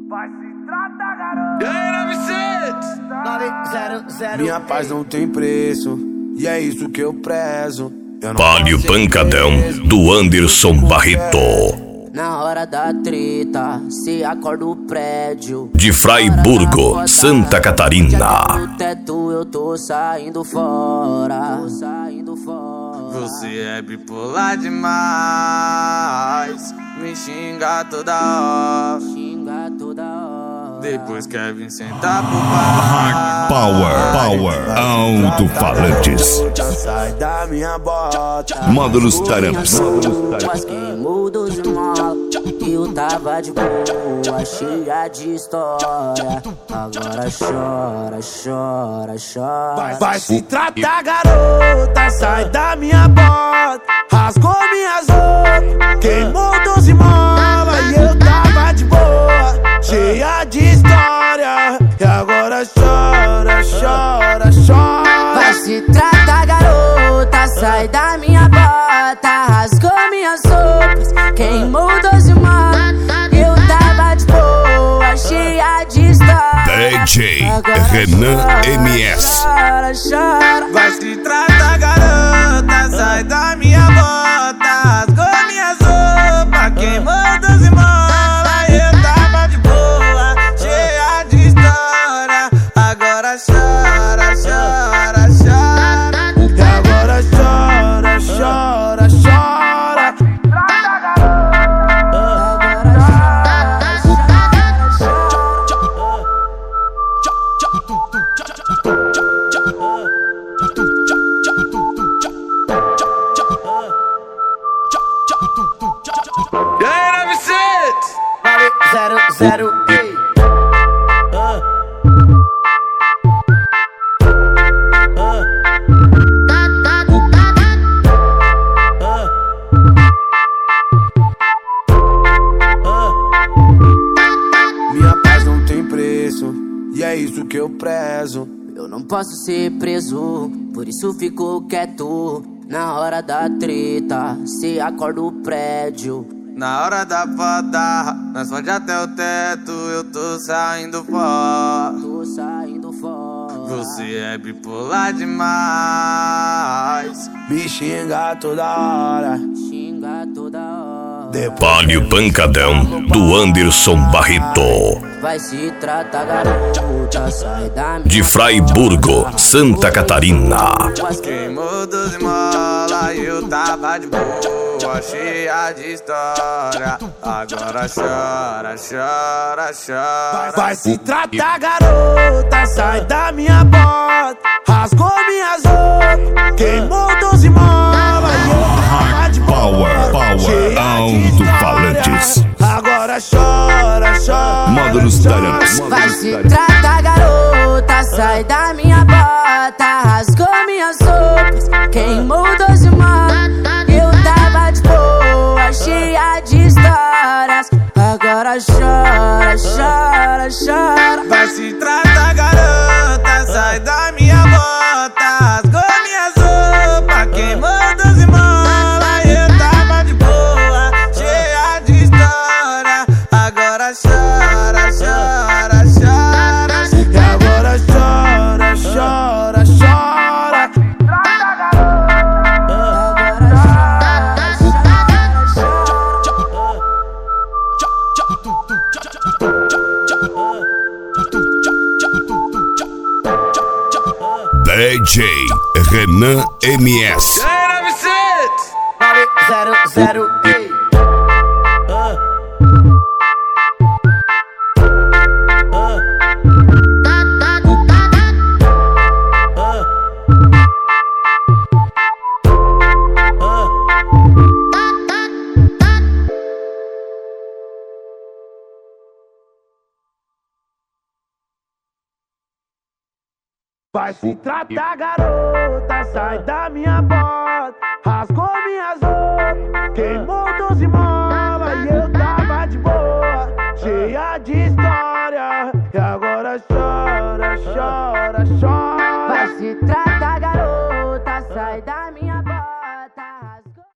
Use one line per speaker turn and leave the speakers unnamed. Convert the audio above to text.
Vai se tratar, garoto. E aí, 900?
Minha paz não tem preço, e é isso que eu prezo.
Palio Pancadão, do Anderson Barreto.
Na hora da treta, se acorda o prédio
de Fraiburgo, Santa Catarina.
No teto eu tô saindo fora.
Você é bipolar demais, me xinga toda hora. Depois quer vir sentar pro bar.
Power, alto-falantes.
Sai da minha bota.
Módulos Taramps.
Mas quem mudou de mola, eu tava de boa, cheia de história. Agora chora.
Vai se tratar, garota. Sai da minha bota. Rasgou minhas roupas, queimou 12 molas. E eu tava de boa, cheia de história. E agora chora.
Vai se tratar, garota. Sai da minha bota. Rasgou minhas roupas, queimou 12 molas. Eu tava de boa, cheia de história.
DJ Renan MS.
Chora.
Vai se tratar, garota. Sai da minha bota. Rasgou minhas roupas, queimou 12 molas. Eu tava de boa, cheia de história. Agora chora.
E agora chora.
E aí, 900?
0, ei.
Minha paz não tem preço, e é isso que eu prezo.
Eu não posso ser preso, por isso fico quieto. Na hora da treta, se acorda o prédio.
Na hora da foda, nós fode até o teto. Eu tô saindo fora. Você é bipolar demais,
Me xinga toda hora.
Palio Pancadão, do Anderson Barreto.
Vai se tratar, garota. Sai da minha
De Fraiburgo, Santa Catarina.
queimou 12 molas e eu tava de boa, cheia de história. Agora chora.
Vai se tratar, garota. Sai da minha bota. Rasgou minhas roupas, queimou 12 molas. E eu tava de
Power,
cheia
alto-falantes.
Agora chora.
Módulos Taramps.
Vai se tratar, garota. Sai da minha bota. Rasgou minhas roupas, queimou 12 molas. Eu tava de boa, cheia de histórias. Agora chora.
Vai se tratar, garota. Sai da minha bota. Rasgou minhas roupas, queimou 12 molas. Eu tava de boa, cheia de história. Agora chora.
E agora chora.
DJ Renan MS.
E aí, 900?
0, ei.
Vai se tratar, garota. Sai da minha bota. Rasgou minhas roupas.